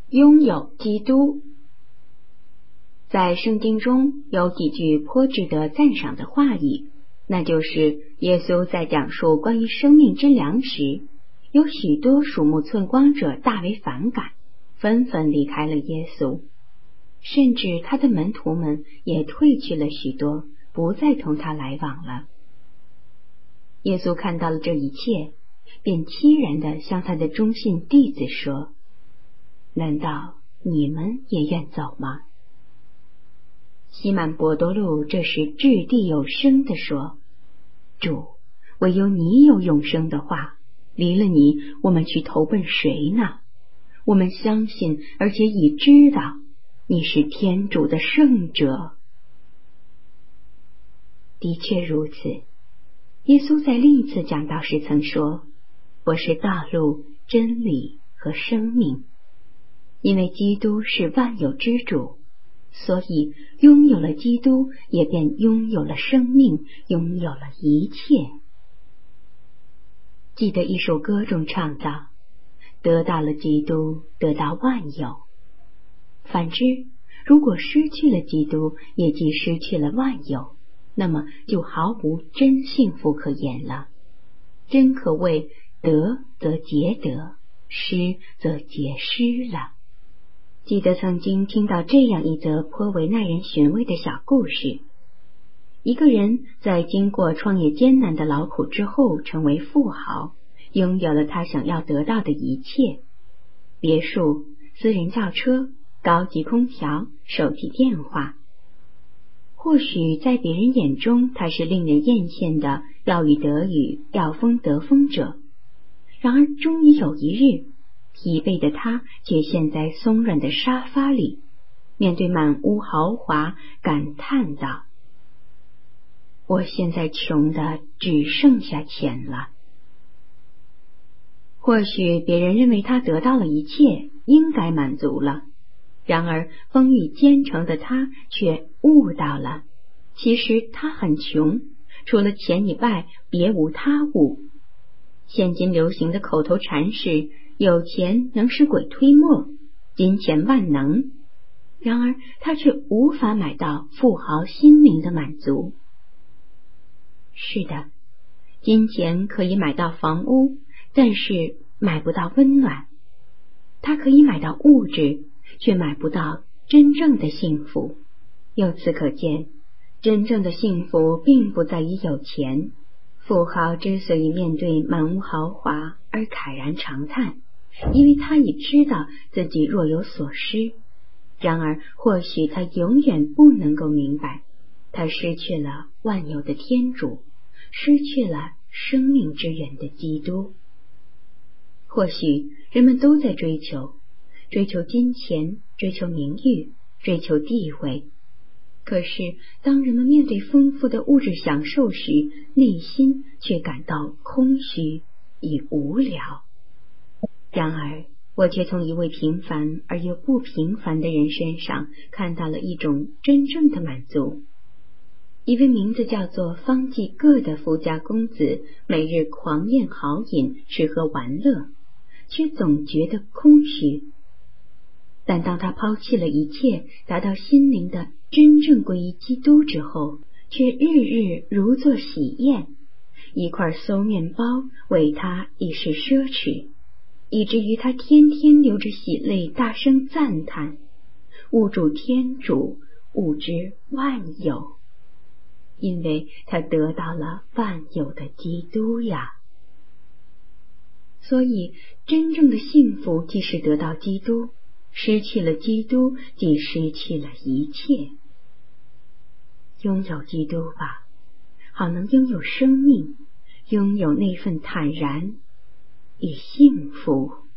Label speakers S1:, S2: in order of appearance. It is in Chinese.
S1: 拥有基督。在圣经中有几句颇值得赞赏的话语，那就是耶稣在讲述关于生命之粮时，有许多鼠目寸光者大为反感，纷纷离开了耶稣，甚至他的门徒们也退去了许多，不再同他来往了。耶稣看到了这一切，便凄然地向他的忠信弟子说：难道你们也愿走吗？西满伯多禄这时掷地有声地说：主，唯有你有永生的话，离了你，我们去投奔谁呢？我们相信，而且已知道你是天主的圣者。的确如此，耶稣在另一次讲道时曾说：我是道路、真理和生命。因为基督是万有之主，所以拥有了基督，也便拥有了生命，拥有了一切。记得一首歌中唱道：得到了基督，得到万有。反之，如果失去了基督，也即失去了万有，那么就毫无真幸福可言了。真可谓得则皆得，失则皆失了。记得曾经听到这样一则颇为耐人寻味的小故事：一个人在经过创业艰难的劳苦之后，成为富豪，拥有了他想要得到的一切：别墅、私人轿车、高级空调、手提电话。或许在别人眼中，他是令人艳羡的要雨得雨、要风得风者。然而终于有一日，疲惫的他却陷在松软的沙发里，面对满屋豪华，感叹道：我现在穷的只剩下钱了。或许别人认为他得到了一切，应该满足了，然而风雨兼程的他却悟到了，其实他很穷，除了钱以外别无他物。现今流行的口头禅是有钱能使鬼推磨，金钱万能，然而他却无法买到富豪心灵的满足。是的，金钱可以买到房屋，但是买不到温暖。它可以买到物质，却买不到真正的幸福。由此可见，真正的幸福并不在于有钱。富豪之所以面对满屋豪华而慨然长叹，因为他已知道自己若有所失。然而或许他永远不能够明白，他失去了万有的天主，失去了生命之源的基督。或许人们都在追求金钱，追求名誉，追求地位。可是当人们面对丰富的物质享受时，内心却感到空虚与无聊。然而我却从一位平凡而又不平凡的人身上看到了一种真正的满足。一位名字叫做方济各的富家公子，每日狂宴豪饮，吃喝玩乐，却总觉得空虚。但当他抛弃了一切，达到心灵的真正归于基督之后，却日日如作喜宴。一块馊面包为他已是奢侈，以至于他天天流着喜泪，大声赞叹：物主天主，物之万有。因为他得到了万有的基督呀。所以真正的幸福即是得到基督，失去了基督即失去了一切。拥有基督吧，好能拥有生命，拥有那份坦然与幸福。